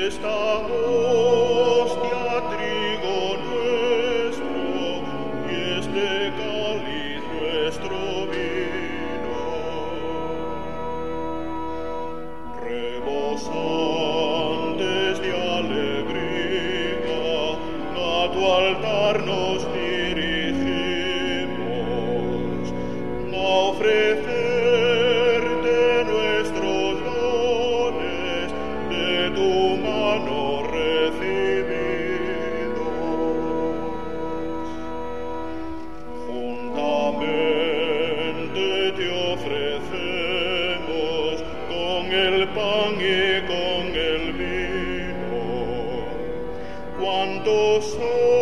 esta hostia, trigo nuestro, y este cáliz nuestro vino. Rebosantes de alegría, a tu altar nos dirigimos, a ofrecerte nuestros dones, de tu mano recibidos. Juntamente te ofrecemos con el pan y con el vino, cuantos son